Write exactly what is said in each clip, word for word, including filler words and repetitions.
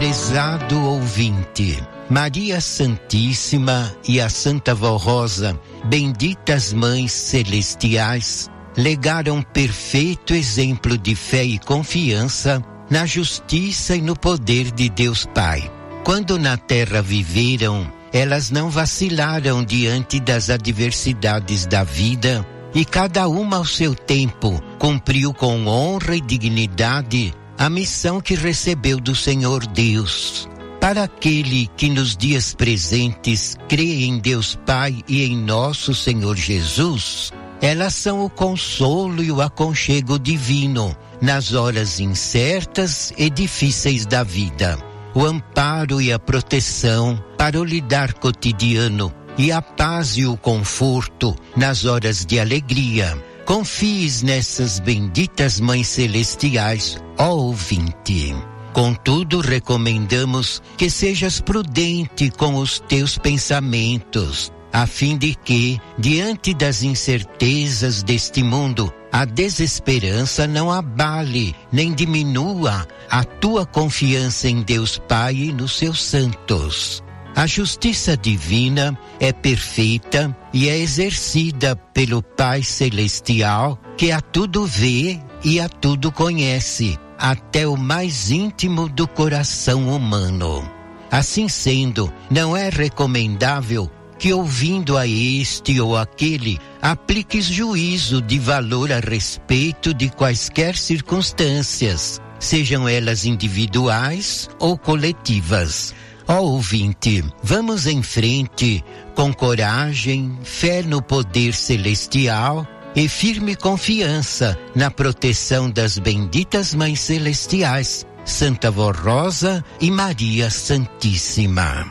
Prezado ouvinte, Maria Santíssima e a Santa Vó Rosa, benditas mães celestiais, legaram perfeito exemplo de fé e confiança na justiça e no poder de Deus Pai. Quando na terra viveram, elas não vacilaram diante das adversidades da vida e cada uma ao seu tempo cumpriu com honra e dignidade a missão que recebeu do Senhor Deus. Para aquele que nos dias presentes crê em Deus Pai e em nosso Senhor Jesus, elas são o consolo e o aconchego divino nas horas incertas e difíceis da vida, o amparo e a proteção para o lidar cotidiano e a paz e o conforto nas horas de alegria. Confies nessas benditas mães celestiais, ó ouvinte. Contudo, recomendamos que sejas prudente com os teus pensamentos, a fim de que, diante das incertezas deste mundo, a desesperança não abale nem diminua a tua confiança em Deus Pai e nos seus santos. A justiça divina é perfeita e é exercida pelo Pai Celestial, que a tudo vê e a tudo conhece, até o mais íntimo do coração humano. Assim sendo, não é recomendável que, ouvindo a este ou aquele, apliques juízo de valor a respeito de quaisquer circunstâncias, sejam elas individuais ou coletivas. Ó ouvinte, vamos em frente com coragem, fé no poder celestial e firme confiança na proteção das benditas mães celestiais, Santa Vó Rosa e Maria Santíssima.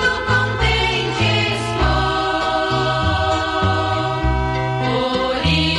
Por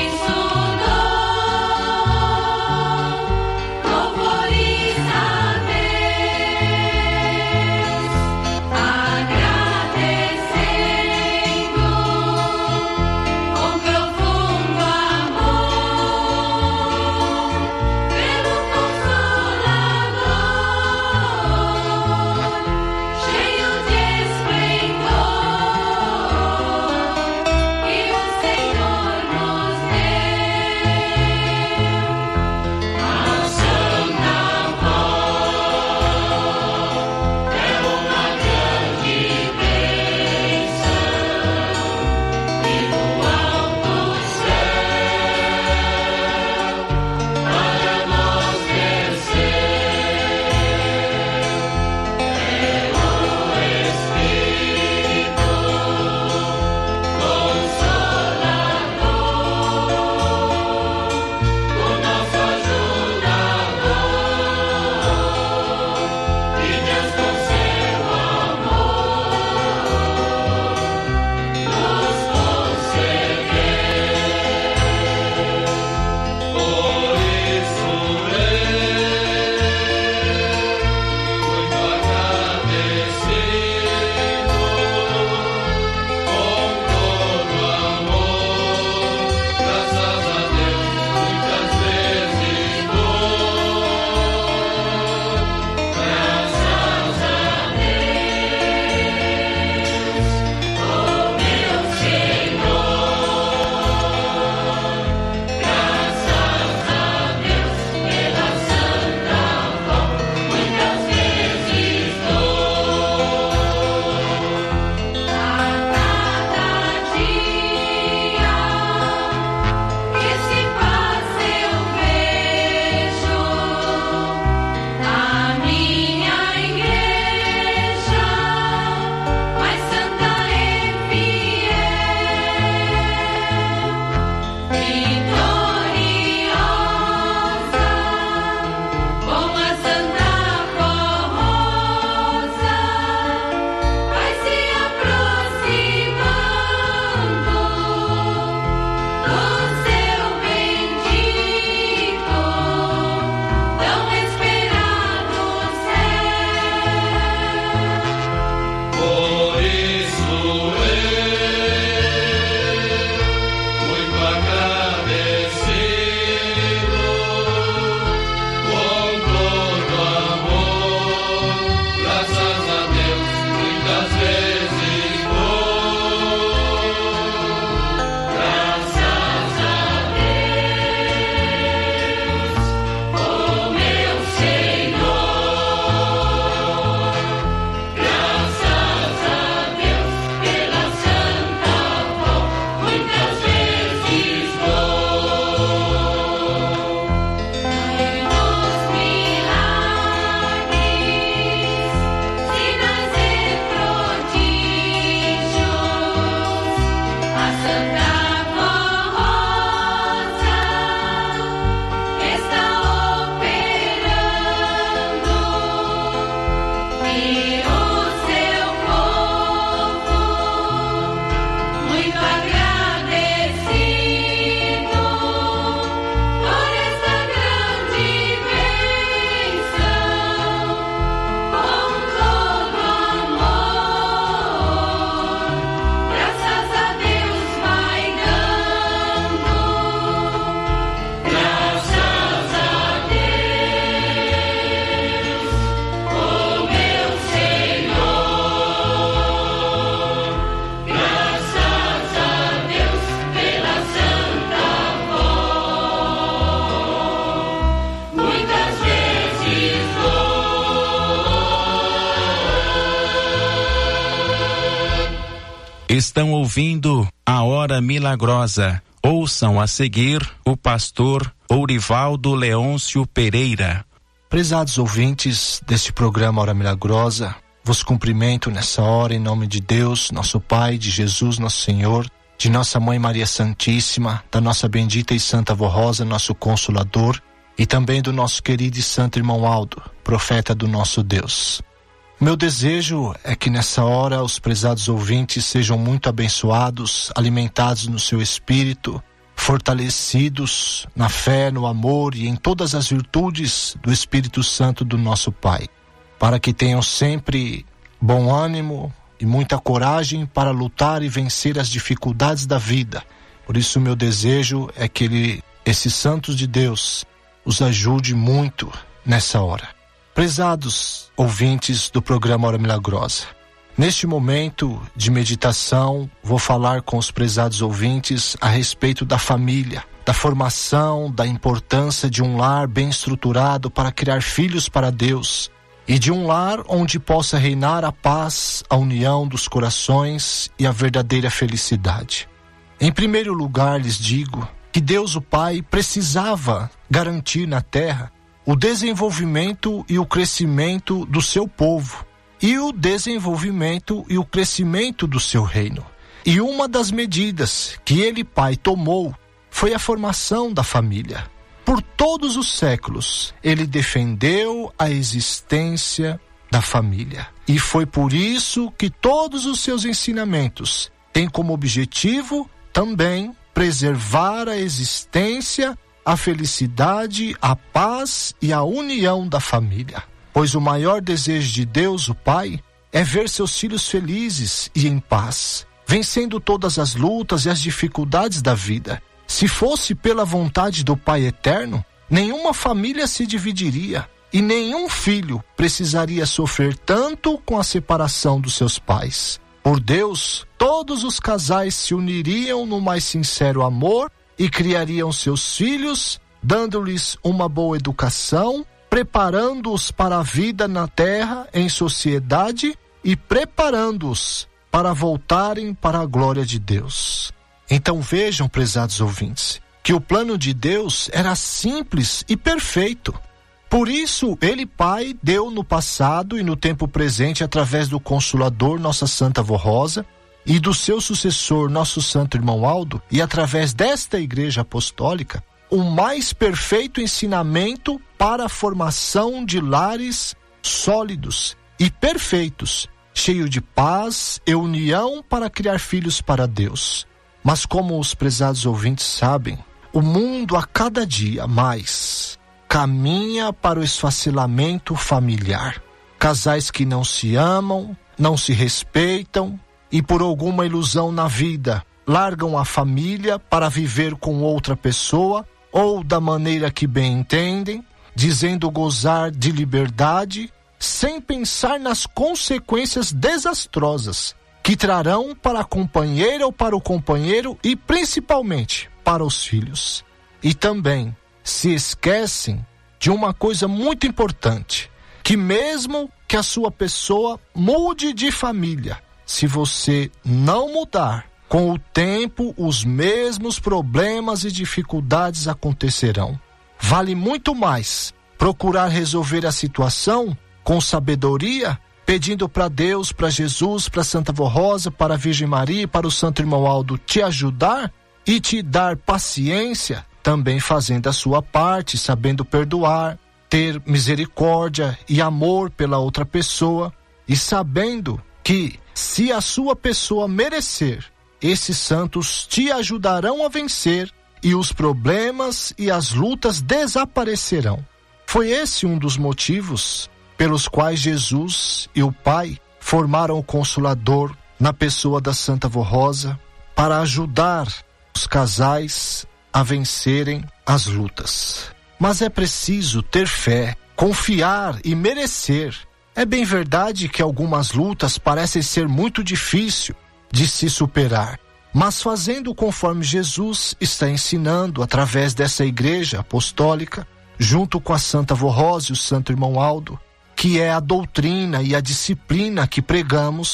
Estão ouvindo a Hora Milagrosa. Ouçam a seguir o pastor Ourivaldo Leôncio Pereira. Prezados ouvintes deste programa Hora Milagrosa, vos cumprimento nessa hora em nome de Deus, nosso Pai, de Jesus, nosso Senhor, de nossa Mãe Maria Santíssima, da nossa bendita e santa Vó Rosa, nosso Consolador, e também do nosso querido e santo irmão Aldo, profeta do nosso Deus. Meu desejo é que nessa hora os prezados ouvintes sejam muito abençoados, alimentados no seu espírito, fortalecidos na fé, no amor e em todas as virtudes do Espírito Santo do nosso Pai, para que tenham sempre bom ânimo e muita coragem para lutar e vencer as dificuldades da vida. Por isso meu desejo é que ele, esses santos de Deus os ajude muito nessa hora. Prezados ouvintes do programa Hora Milagrosa, neste momento de meditação, vou falar com os prezados ouvintes a respeito da família, da formação, da importância de um lar bem estruturado para criar filhos para Deus e de um lar onde possa reinar a paz, a união dos corações e a verdadeira felicidade. Em primeiro lugar, lhes digo que Deus, o Pai, precisava garantir na terra o desenvolvimento e o crescimento do seu povo, e o desenvolvimento e o crescimento do seu reino. E uma das medidas que ele, Pai, tomou foi a formação da família. Por todos os séculos, ele defendeu a existência da família. E foi por isso que todos os seus ensinamentos têm como objetivo também preservar a existência, a felicidade, a paz e a união da família. Pois o maior desejo de Deus, o Pai, é ver seus filhos felizes e em paz, vencendo todas as lutas e as dificuldades da vida. Se fosse pela vontade do Pai Eterno, nenhuma família se dividiria e nenhum filho precisaria sofrer tanto com a separação dos seus pais. Por Deus, todos os casais se uniriam no mais sincero amor e criariam seus filhos, dando-lhes uma boa educação, preparando-os para a vida na terra, em sociedade, e preparando-os para voltarem para a glória de Deus. Então vejam, prezados ouvintes, que o plano de Deus era simples e perfeito. Por isso, ele, Pai, deu no passado e no tempo presente, através do Consolador, nossa Santa Vó Rosa, e do seu sucessor, nosso Santo Irmão Aldo, e através desta Igreja Apostólica, o mais perfeito ensinamento para a formação de lares sólidos e perfeitos, cheio de paz e união para criar filhos para Deus. Mas como os prezados ouvintes sabem, o mundo a cada dia mais caminha para o esfacelamento familiar. Casais que não se amam, não se respeitam, e por alguma ilusão na vida, largam a família para viver com outra pessoa, ou da maneira que bem entendem, dizendo gozar de liberdade, sem pensar nas consequências desastrosas que trarão para a companheira ou para o companheiro e principalmente para os filhos. E também se esquecem de uma coisa muito importante, que mesmo que a sua pessoa mude de família, se você não mudar, com o tempo os mesmos problemas e dificuldades acontecerão. Vale muito mais procurar resolver a situação com sabedoria, pedindo para Deus, para Jesus, para Santa Vó Rosa, para a Virgem Maria e para o Santo Irmão Aldo te ajudar e te dar paciência, também fazendo a sua parte, sabendo perdoar, ter misericórdia e amor pela outra pessoa e sabendo que, se a sua pessoa merecer, esses santos te ajudarão a vencer e os problemas e as lutas desaparecerão. Foi esse um dos motivos pelos quais Jesus e o Pai formaram o Consolador na pessoa da Santa Vó Rosa para ajudar os casais a vencerem as lutas. Mas é preciso ter fé, confiar e merecer. É bem verdade que algumas lutas parecem ser muito difíceis de se superar, mas fazendo conforme Jesus está ensinando através dessa Igreja Apostólica, junto com a Santa Vó Rosa e o Santo Irmão Aldo, que é a doutrina e a disciplina que pregamos,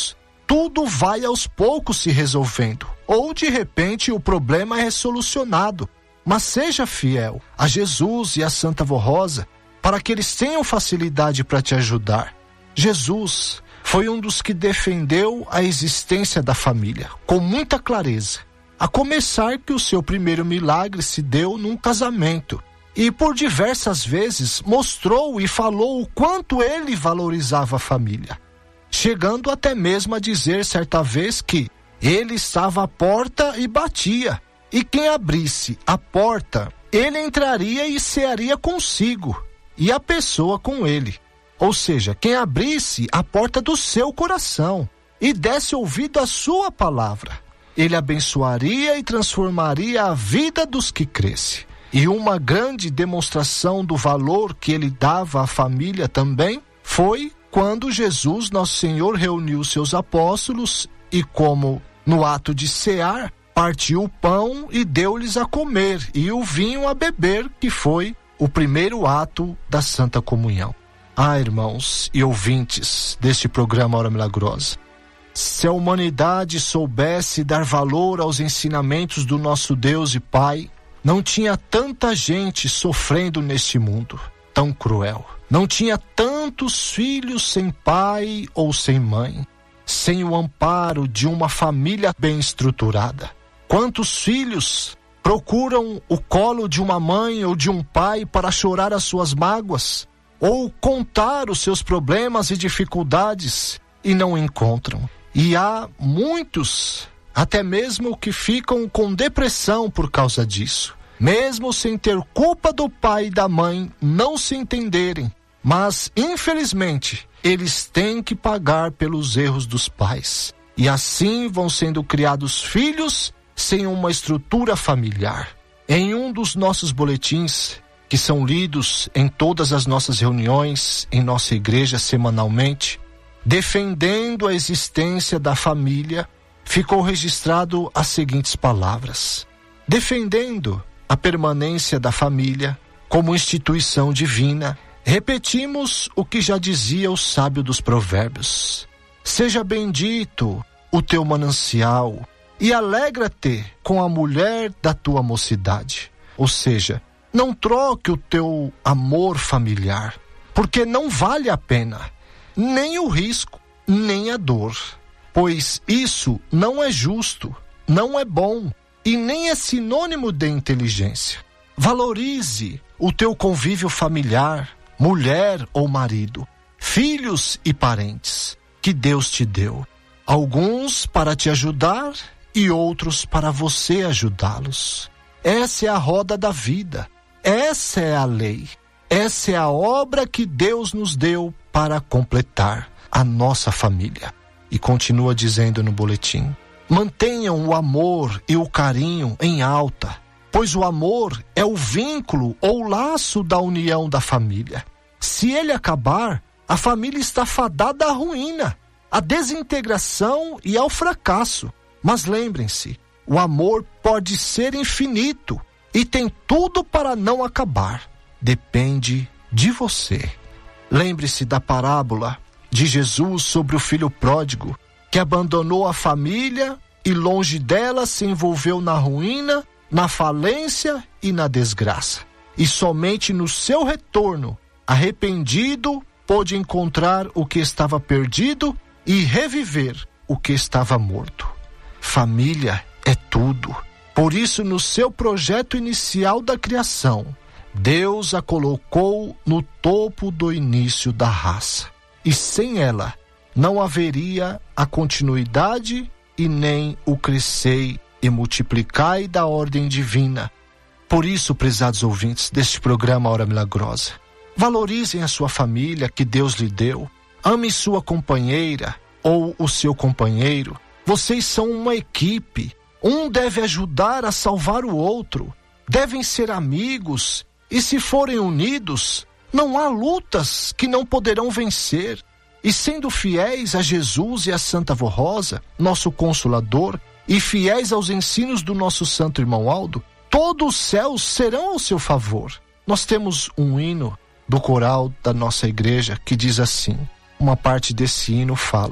tudo vai aos poucos se resolvendo, ou de repente o problema é solucionado. Mas seja fiel a Jesus e a Santa Vó Rosa para que eles tenham facilidade para te ajudar. Jesus foi um dos que defendeu a existência da família com muita clareza, a começar que o seu primeiro milagre se deu num casamento, e por diversas vezes mostrou e falou o quanto ele valorizava a família, chegando até mesmo a dizer certa vez que ele estava à porta e batia, e quem abrisse a porta, ele entraria e cearia consigo, e a pessoa com ele. Ou seja, quem abrisse a porta do seu coração e desse ouvido à sua palavra, ele abençoaria e transformaria a vida dos que crescem. E uma grande demonstração do valor que ele dava à família também foi quando Jesus, nosso Senhor, reuniu seus apóstolos e, como no ato de cear, partiu o pão e deu-lhes a comer e o vinho a beber, que foi o primeiro ato da Santa Comunhão. Ah, irmãos e ouvintes deste programa Hora Milagrosa, se a humanidade soubesse dar valor aos ensinamentos do nosso Deus e Pai, não tinha tanta gente sofrendo neste mundo tão cruel. Não tinha tantos filhos sem pai ou sem mãe, sem o amparo de uma família bem estruturada. Quantos filhos procuram o colo de uma mãe ou de um pai para chorar as suas mágoas ou contar os seus problemas e dificuldades e não encontram. E há muitos, até mesmo, que ficam com depressão por causa disso, mesmo sem ter culpa do pai e da mãe não se entenderem. Mas, infelizmente, eles têm que pagar pelos erros dos pais. E assim vão sendo criados filhos sem uma estrutura familiar. Em um dos nossos boletins, que são lidos em todas as nossas reuniões, em nossa igreja semanalmente, defendendo a existência da família, ficou registrado as seguintes palavras: defendendo a permanência da família como instituição divina, repetimos o que já dizia o sábio dos provérbios: seja bendito o teu manancial e alegra-te com a mulher da tua mocidade. Ou seja, não troque o teu amor familiar, porque não vale a pena, nem o risco, nem a dor, pois isso não é justo, não é bom e nem é sinônimo de inteligência. Valorize o teu convívio familiar, mulher ou marido, filhos e parentes que Deus te deu, alguns para te ajudar e outros para você ajudá-los. Essa é a roda da vida, essa é a lei, essa é a obra que Deus nos deu para completar a nossa família. E continua dizendo no boletim: mantenham o amor e o carinho em alta, pois o amor é o vínculo ou laço da união da família. Se ele acabar, a família está fadada à ruína, à desintegração e ao fracasso. Mas lembrem-se, o amor pode ser infinito e tem tudo para não acabar. Depende de você. Lembre-se da parábola de Jesus sobre o filho pródigo, que abandonou a família e longe dela se envolveu na ruína, na falência e na desgraça. E somente no seu retorno, arrependido, pôde encontrar o que estava perdido e reviver o que estava morto. Família é tudo. Por isso, no seu projeto inicial da criação, Deus a colocou no topo do início da raça. E sem ela, não haveria a continuidade e nem o crescer e multiplicar da ordem divina. Por isso, prezados ouvintes deste programa Hora Milagrosa, valorizem a sua família que Deus lhe deu. Ame sua companheira ou o seu companheiro. Vocês são uma equipe. Um deve ajudar a salvar o outro. Devem ser amigos. E se forem unidos, não há lutas que não poderão vencer. E sendo fiéis a Jesus e a Santa Vó Rosa, nosso Consolador, e fiéis aos ensinos do nosso santo irmão Aldo, todos os céus serão ao seu favor. Nós temos um hino do coral da nossa igreja que diz assim, uma parte desse hino fala: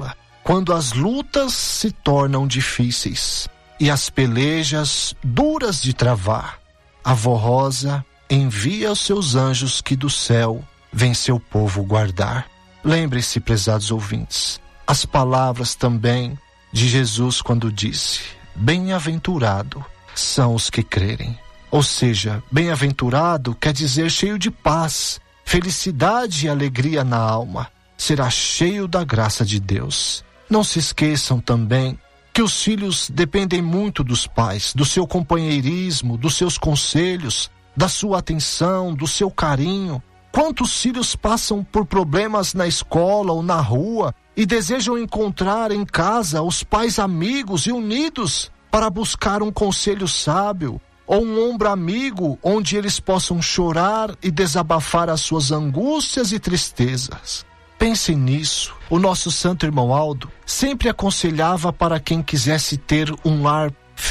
quando as lutas se tornam difíceis e as pelejas duras de travar, a Vó Rosa envia os seus anjos que do céu vem seu povo guardar. Lembrem-se, prezados ouvintes, as palavras também de Jesus quando disse: bem-aventurado são os que crerem. Ou seja, bem-aventurado quer dizer cheio de paz, felicidade e alegria na alma. Será cheio da graça de Deus. Não se esqueçam também que os filhos dependem muito dos pais, do seu companheirismo, dos seus conselhos, da sua atenção, do seu carinho. Quantos filhos passam por problemas na escola ou na rua e desejam encontrar em casa os pais amigos e unidos para buscar um conselho sábio ou um ombro amigo onde eles possam chorar e desabafar as suas angústias e tristezas. Pensem nisso. O nosso santo irmão Aldo sempre aconselhava para quem quisesse ter um lar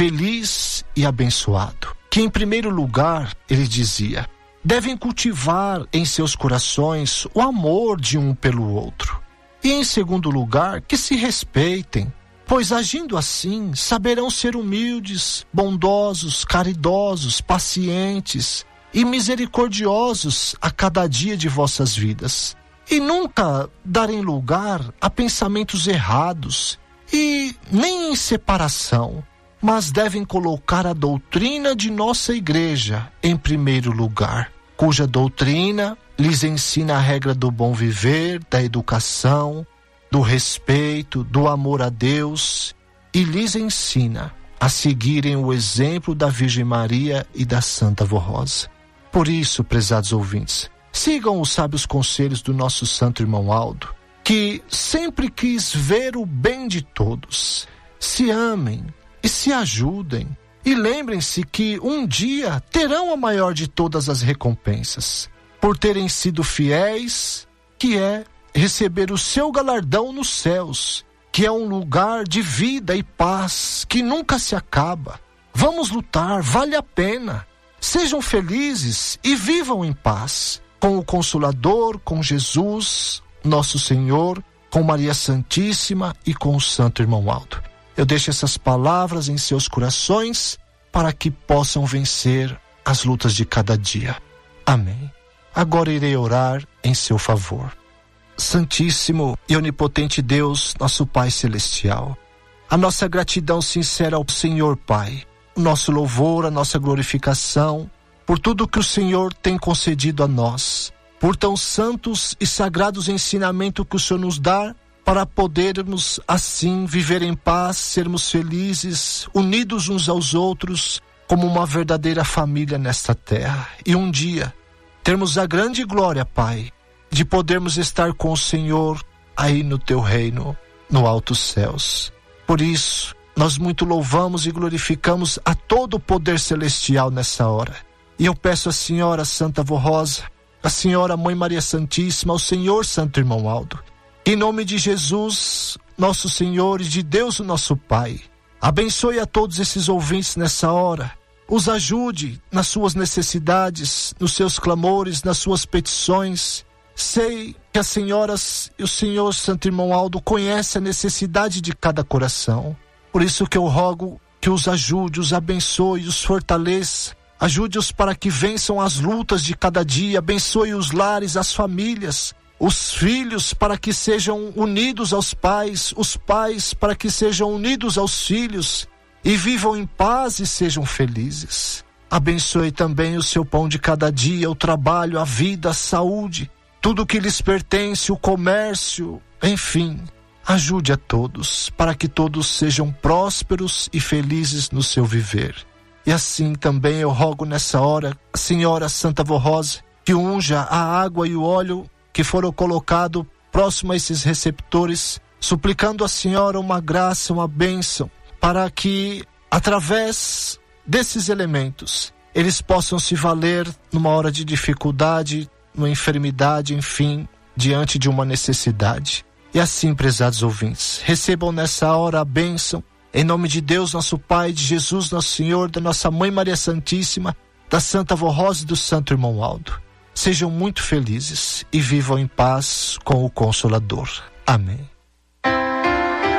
feliz e abençoado, que em primeiro lugar, ele dizia, devem cultivar em seus corações o amor de um pelo outro. E em segundo lugar, que se respeitem, pois agindo assim, saberão ser humildes, bondosos, caridosos, pacientes e misericordiosos a cada dia de vossas vidas. E nunca darem lugar a pensamentos errados e nem em separação, mas devem colocar a doutrina de nossa igreja em primeiro lugar, cuja doutrina lhes ensina a regra do bom viver, da educação, do respeito, do amor a Deus, e lhes ensina a seguirem o exemplo da Virgem Maria e da Santa Vó Rosa. Por isso, prezados ouvintes, sigam os sábios conselhos do nosso santo irmão Aldo, que sempre quis ver o bem de todos. Se amem e se ajudem, e lembrem-se que um dia terão a maior de todas as recompensas, por terem sido fiéis, que é receber o seu galardão nos céus, que é um lugar de vida e paz que nunca se acaba. Vamos lutar, vale a pena. Sejam felizes e vivam em paz, com o Consolador, com Jesus, nosso Senhor, com Maria Santíssima e com o Santo Irmão Aldo. Eu deixo essas palavras em seus corações para que possam vencer as lutas de cada dia. Amém. Agora irei orar em seu favor. Santíssimo e onipotente Deus, nosso Pai Celestial, a nossa gratidão sincera ao Senhor Pai, o nosso louvor, a nossa glorificação, por tudo que o Senhor tem concedido a nós, por tão santos e sagrados ensinamentos que o Senhor nos dá, para podermos assim viver em paz, sermos felizes, unidos uns aos outros, como uma verdadeira família nesta terra. E um dia, termos a grande glória, Pai, de podermos estar com o Senhor aí no teu reino, no altos céus. Por isso, nós muito louvamos e glorificamos a todo o poder celestial nessa hora. E eu peço à Senhora Santa Vó Rosa, à Senhora Mãe Maria Santíssima, ao Senhor Santo Irmão Aldo, em nome de Jesus, nosso Senhor, e de Deus, o nosso Pai, abençoe a todos esses ouvintes nessa hora, os ajude nas suas necessidades, nos seus clamores, nas suas petições. Sei que as senhoras e o Senhor Santo Irmão Aldo conhecem a necessidade de cada coração. Por isso que eu rogo que os ajude, os abençoe, os fortaleça. Ajude-os para que vençam as lutas de cada dia. Abençoe os lares, as famílias, os filhos para que sejam unidos aos pais, os pais para que sejam unidos aos filhos e vivam em paz e sejam felizes. Abençoe também o seu pão de cada dia, o trabalho, a vida, a saúde, tudo que lhes pertence, o comércio, enfim. Ajude a todos, para que todos sejam prósperos e felizes no seu viver. E assim também eu rogo nessa hora, a Senhora Santa Vó Rosa, que unja a água e o óleo que foram colocados próximo a esses receptores, suplicando à Senhora uma graça, uma bênção, para que, através desses elementos, eles possam se valer numa hora de dificuldade, numa enfermidade, enfim, diante de uma necessidade. E assim, prezados ouvintes, recebam nessa hora a bênção, em nome de Deus, nosso Pai, de Jesus, nosso Senhor, da nossa Mãe Maria Santíssima, da Santa Vó Rosa e do Santo Irmão Aldo. Sejam muito felizes e vivam em paz com o Consolador. Amém.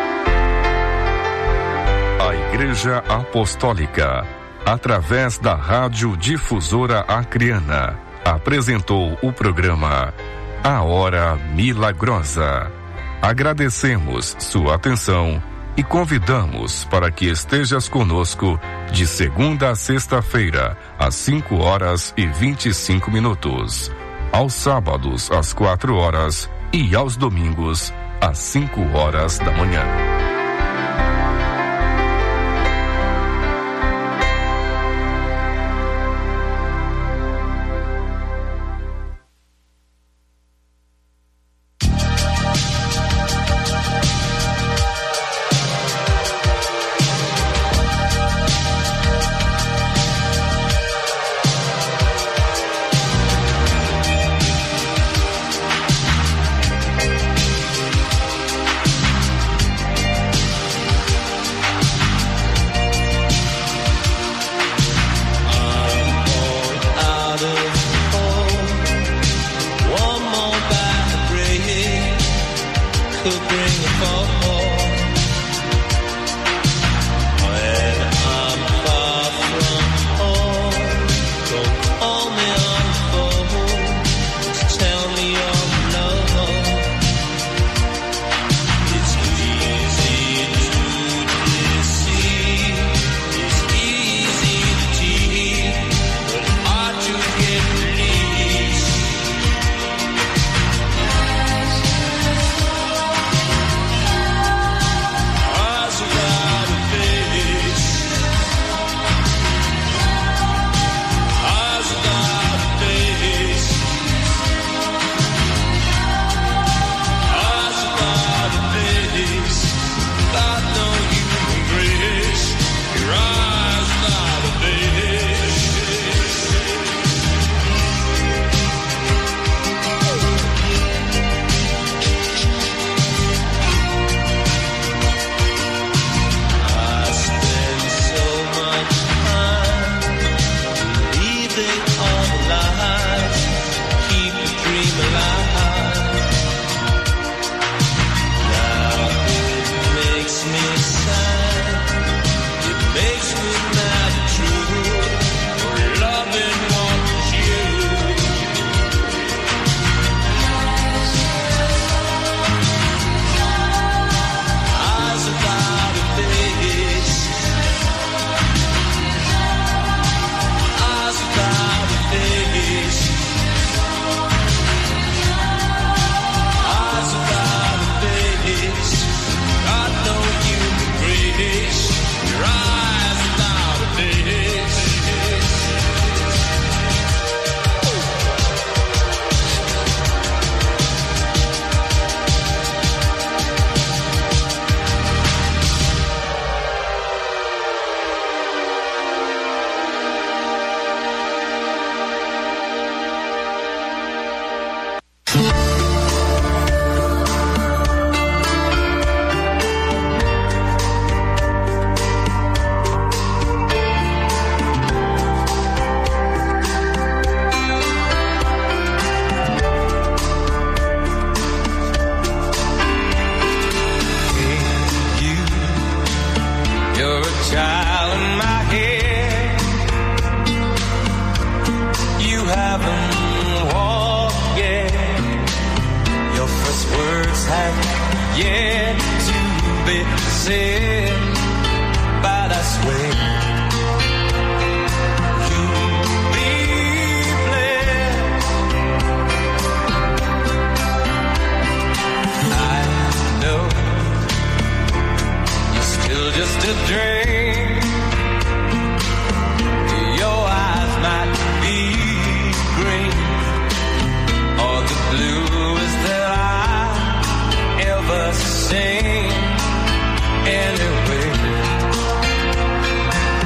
Igreja Apostólica, através da Rádio Difusora Acreana, apresentou o programa A Hora Milagrosa. Agradecemos sua atenção e convidamos para que estejas conosco de segunda a sexta-feira, às cinco horas e vinte e cinco minutos, aos sábados às quatro horas e aos domingos às cinco horas da manhã. Anyway,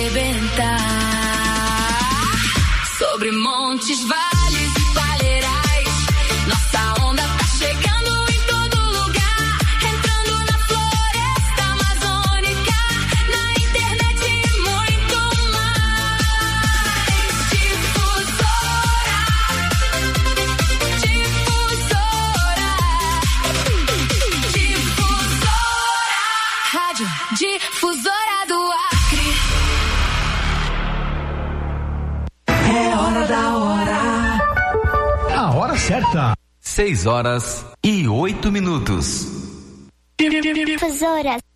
arrebentar. Sobre montes, vales e palheirais, nossa onda tá chegando em todo lugar, entrando na floresta amazônica, na internet e muito mais. Difusora, difusora, difusora, rádio difusora do Acre. É hora da hora. A hora certa. Seis horas e oito minutos. Difusora.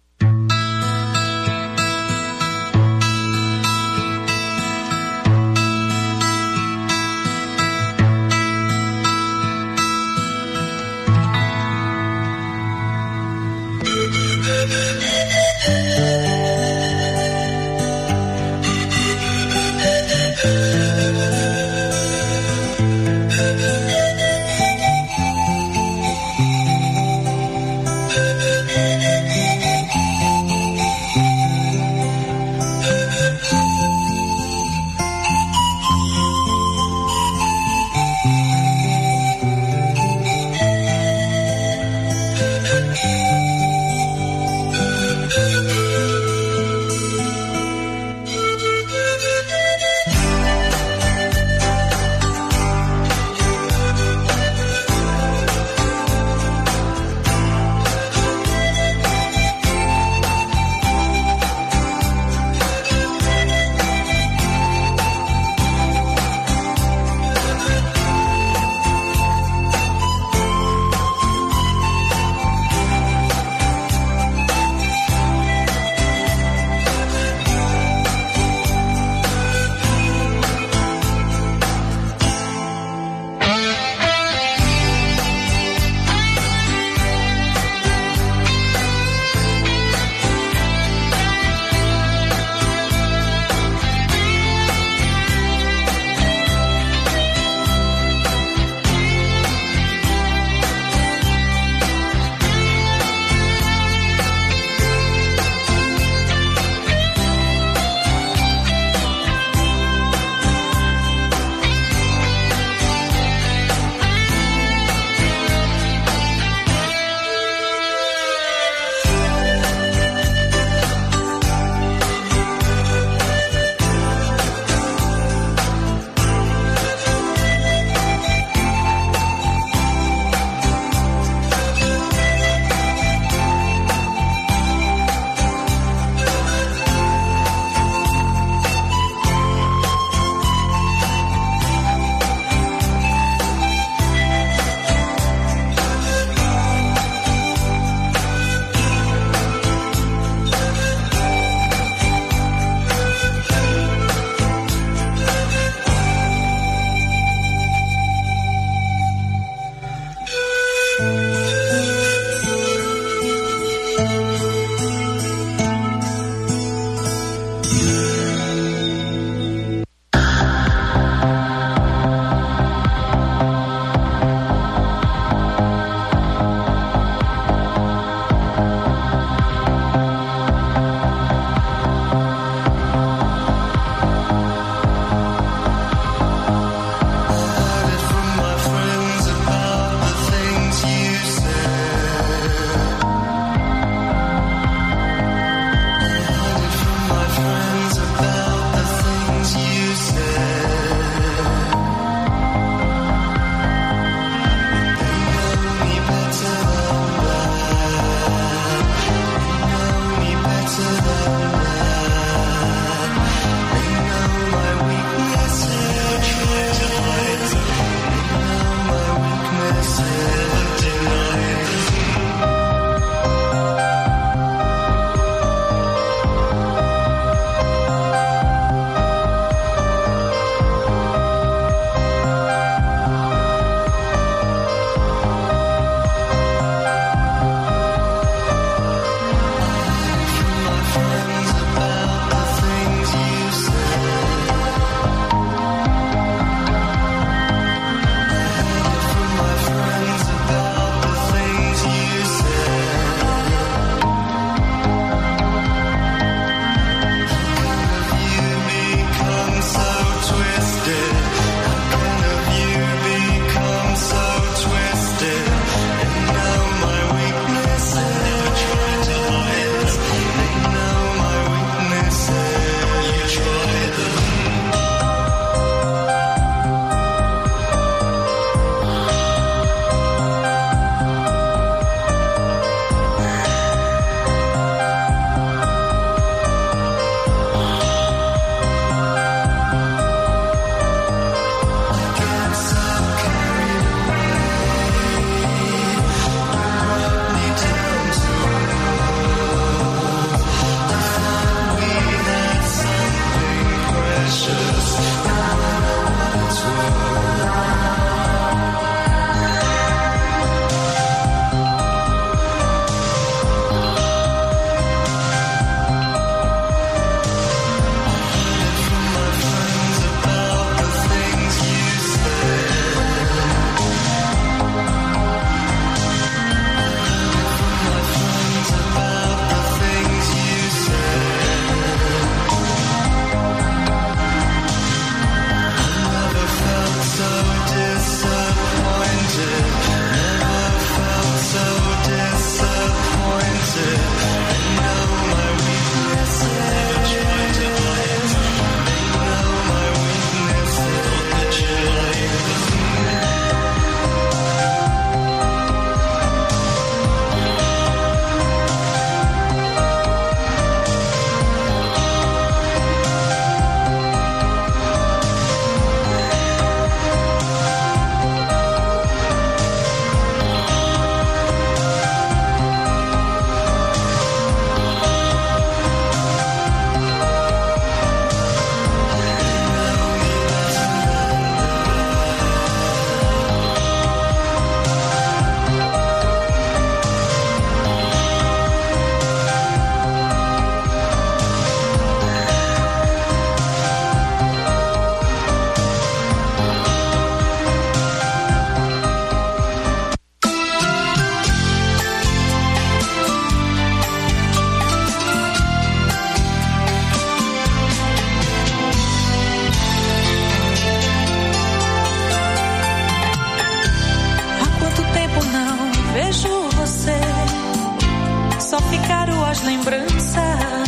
lembranças.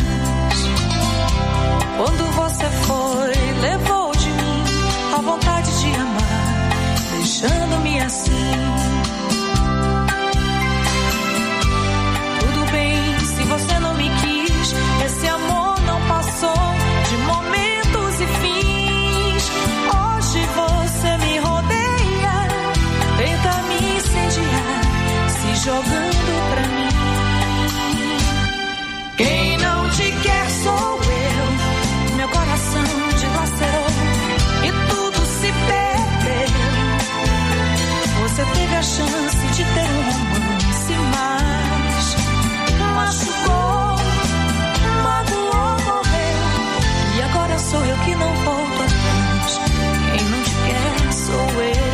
Quando você foi, levou de mim a vontade de amar, deixando-me assim. Tudo bem se você não me quis, esse amor não passou de momentos e fins. Hoje você me rodeia, tenta me incendiar, se jogando pra mim. Quem não te quer sou eu, meu coração dilacerou e tudo se perdeu. Você teve a chance de ter um romance, mas machucou, magoou, morreu. E agora sou eu que não volto atrás. Quem não te quer sou eu.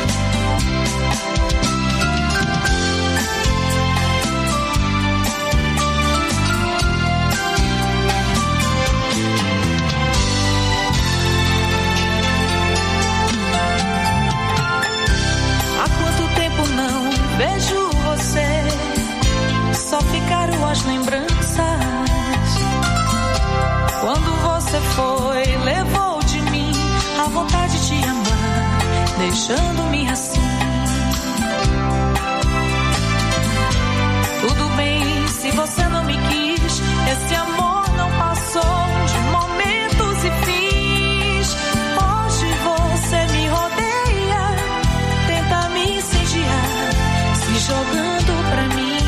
Vejo você, só ficaram as lembranças. Quando você foi, levou de mim a vontade de amar, deixando-me assim. Tudo bem se você não me quis, esse amor não passou de momentos e fins. Hoje você me rodeia, tenta me incendiar, jogando pra mim.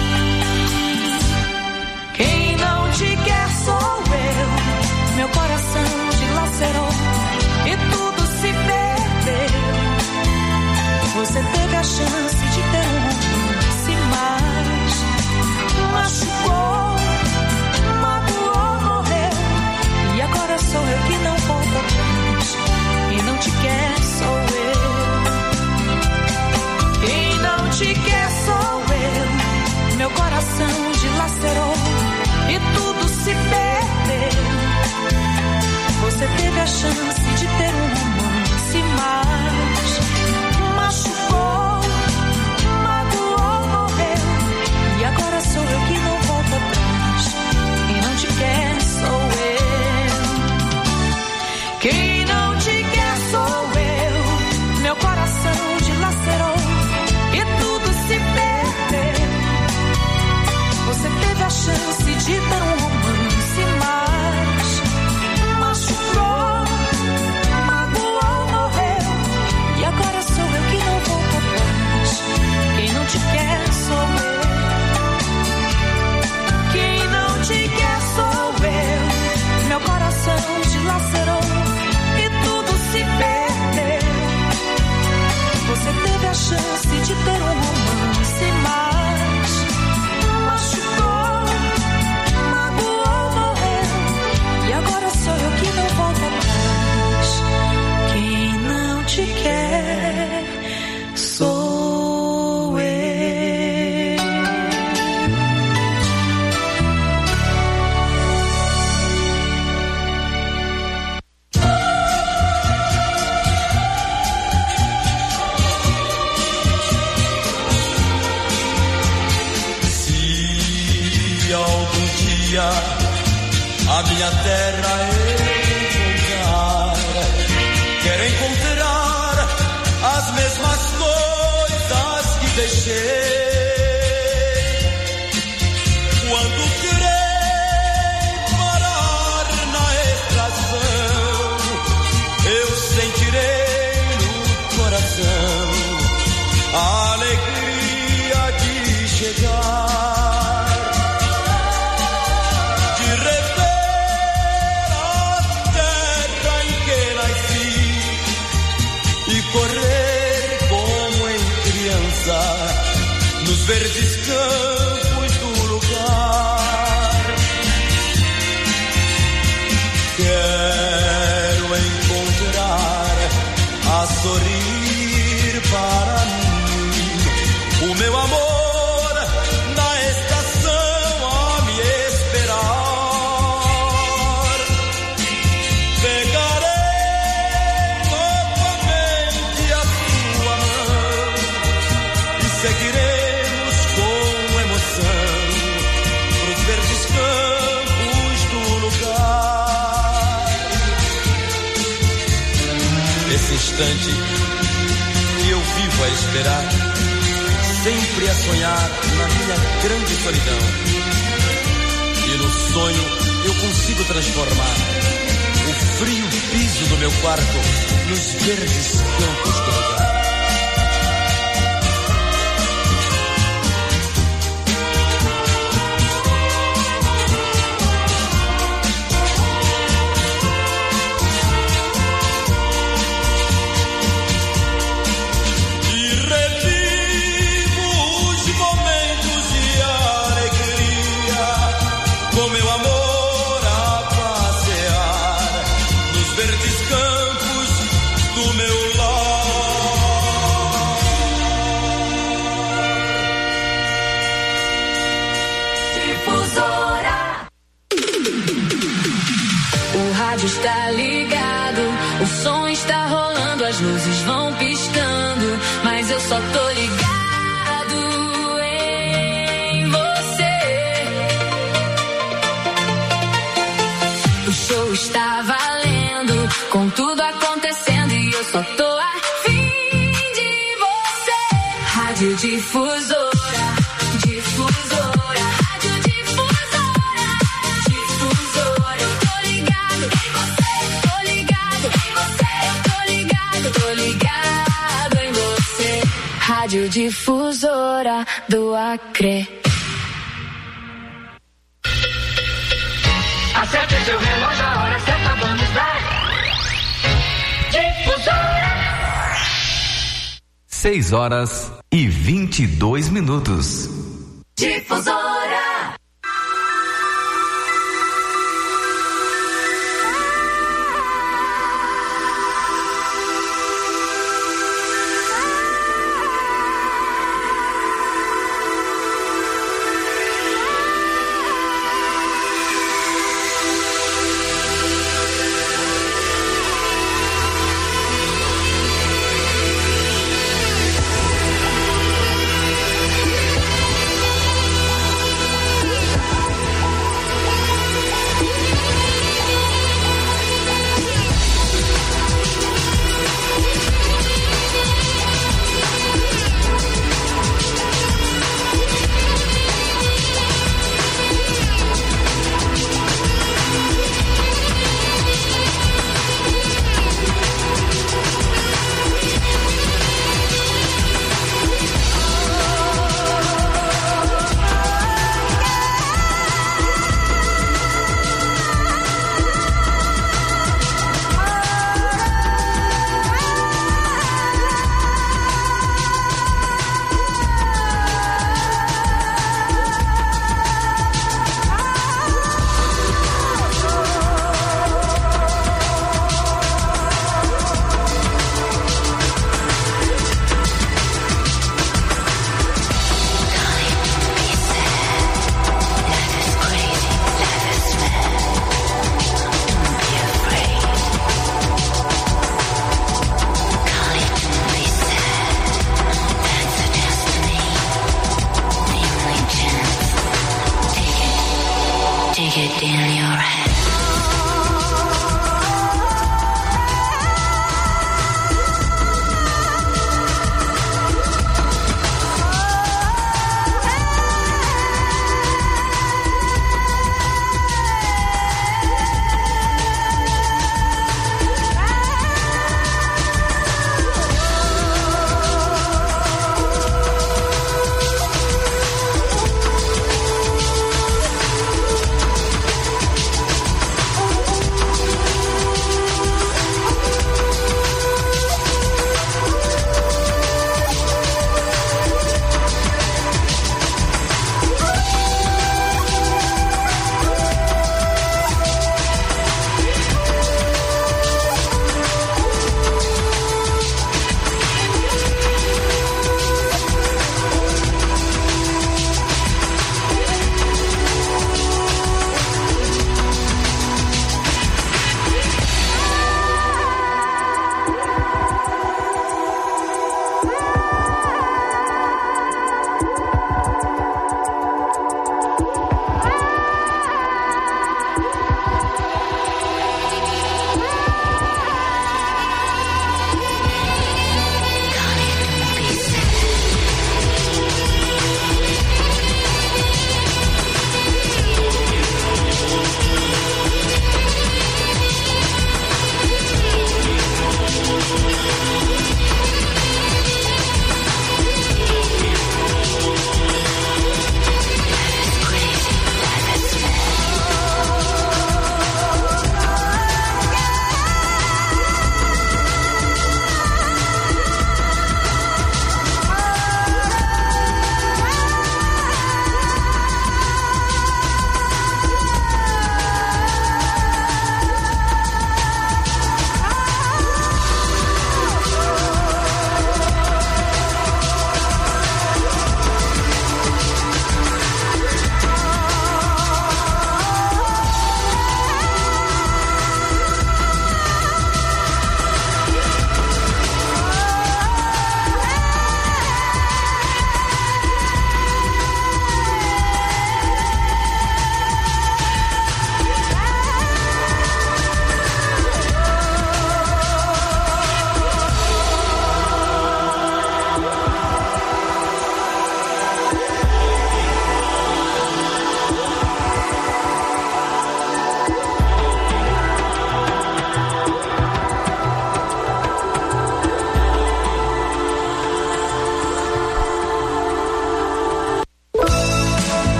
Quem não te quer sou eu, meu coração dilacerou e tudo se perdeu. Você teve a chance de ter um romance, mas machucou, magoou, morreu. E agora sou eu que não volto atrás. Quem não te quer sou eu. Quem não te quer sou eu, meu coração dilacerou e tudo se perdeu. Você teve a chance de ter um romance, mas machucou, magoou, morreu. E agora sou eu que não volto atrás. Quem não te quer sou eu. Quem não te quer sou eu, meu coração dilacerou e tudo se perdeu. Você teve a chance de ter um romance, mas machucou, magoou, morreu. E agora sou eu que não volto atrás. Quem não te quer sou eu. Quem não te quer sou eu. Meu coração dilacerou e tudo se perdeu. Você teve a chance de ter um romance, mas machucou, magoou, morreu. E agora sou eu que não volto atrás. Quem não te quer sou eu. A minha terra encontrar, quero encontrar as mesmas coisas que deixei. Quando querer parar na estação, eu sentirei no coração a alegria de chegar. Correr como em criança nos verdes campos do lugar. Quero encontrar a sorrir para mim o meu amor na estação a me esperar. Pegarei seguiremos com emoção pros verdes campos esse instante que eu vivo a esperar, sempre a sonhar na minha grande solidão. E no sonho eu consigo transformar o frio piso do meu quarto nos verdes campos do lugar. Está ligado, o som está rolando, as luzes vão piscando, mas eu só tô ligado em você. O show está valendo, com tudo acontecendo, e eu só tô afim de você. Rádio Difusora, Difusora, Rádio Difusora, Difusora, eu tô ligado em você, tô ligado em você, eu tô ligado, tô ligado em você. Rádio Difusora do Acre. Acerte seu relógio, a hora certa, vamos dar Difusora. Seis horas e vinte e dois minutos. Difusora.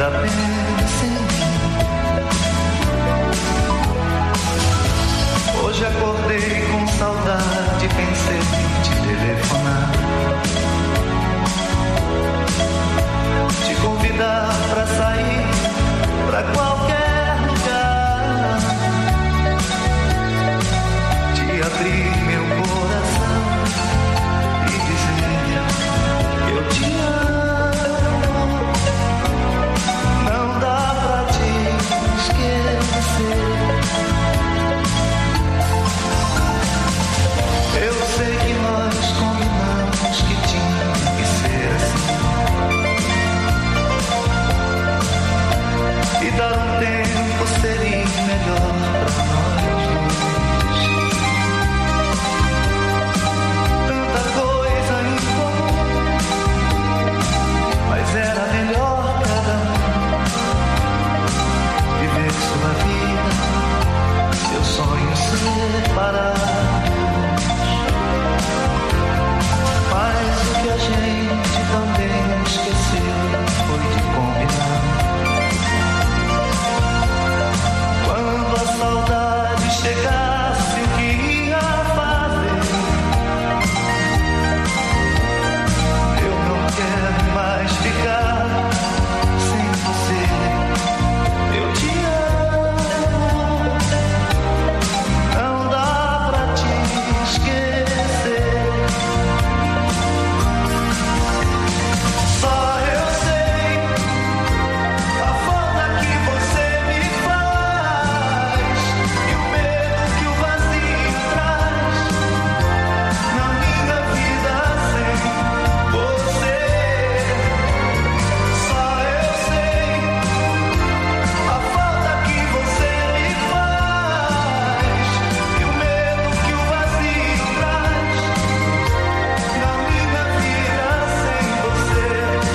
ainda pensa em mim. Hoje acordei com saudade, pensei em te telefonar, te convidar pra sair pra qualquer lugar, te abrir meu coração e dizer que eu te amo. Não dá pra te esquecer. Eu sei que nós combinamos que tinha que ser assim, e dar um tempo seria melhor pra nós dois. Tanta coisa em comum, mas era melhor cada um viver sua vida, seu sonho separado. Mas o que a gente também esqueceu foi de combinar. Quando a saudade chegasse, o que ia fazer? Eu não quero mais ficar sem você. Eu te amo. Não dá pra te esquecer. Só eu sei a falta que você me faz e o medo que o vazio traz na minha vida sem você. Só eu sei a falta que você me faz e o medo que o vazio traz na minha vida sem você.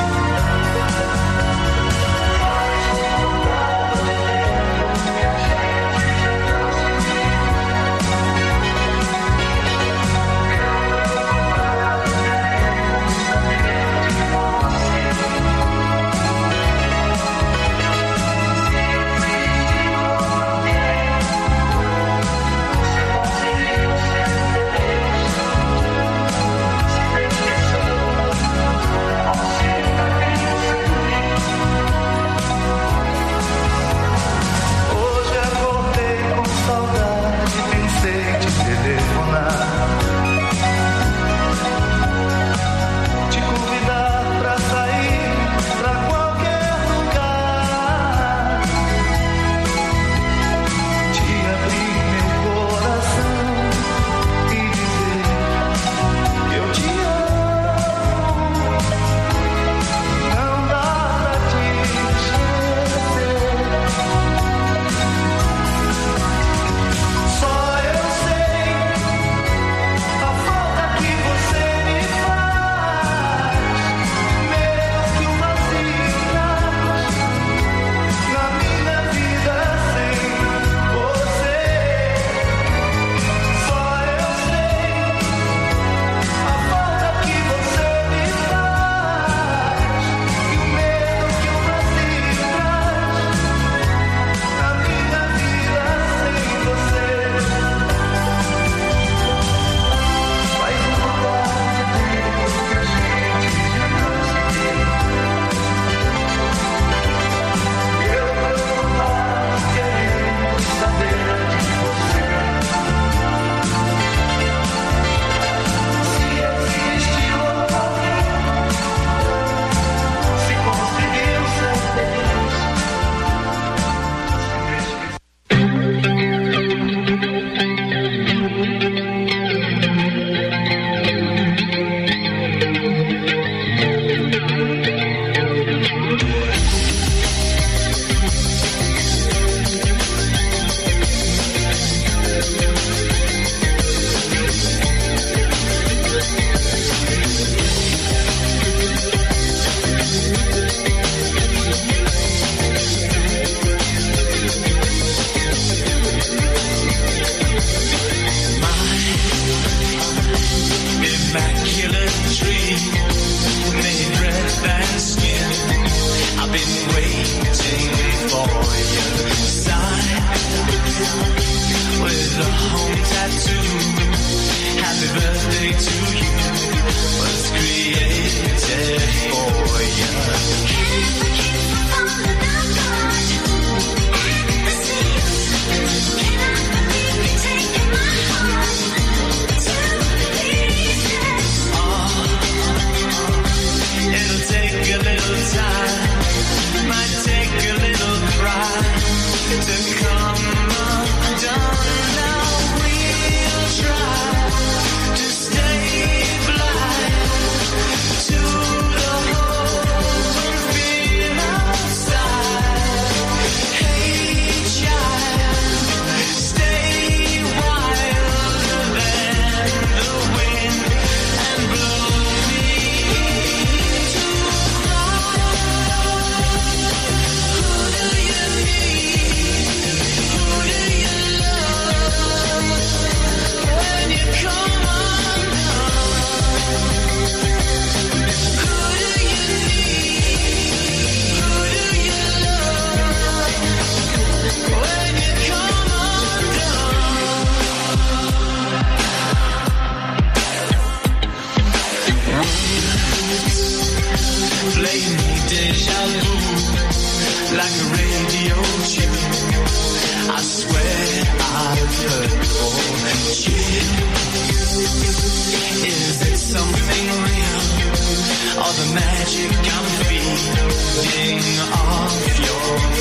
Hoje acordei com saudade, pensei em te telefonar, te convidar pra sair pra qualquer lugar, te abrir meu coração e dizer que eu te amo. Não dá pra te esquecer. Só eu sei a falta que você me faz, medo que o vazio traz na minha vida sem você. Só eu sei a falta que você me faz e o medo que o vazio traz na minha vida sem você. Faz uma hora de tempo que a gente já não se vê. Eu preocupado querendo saber de você. Se existe alguém, se conseguiu ser feliz. Immaculate dream, made breath and skin. I've been waiting for your sign with a home tattoo. Happy birthday to you was created for you. It'll take a little time, might take a little cry to come undone. Now we'll try to stay blind to the hope and fear outside. Hey child, stay wilder than the wind and blow me to cry. Who do you need? Who do you love when you come undone? Who do you need? Who do you love when you come undone? Play me deja vu like a radio tune. I swear I've heard before. Chill. Is it something real or the magic I'm feeling off your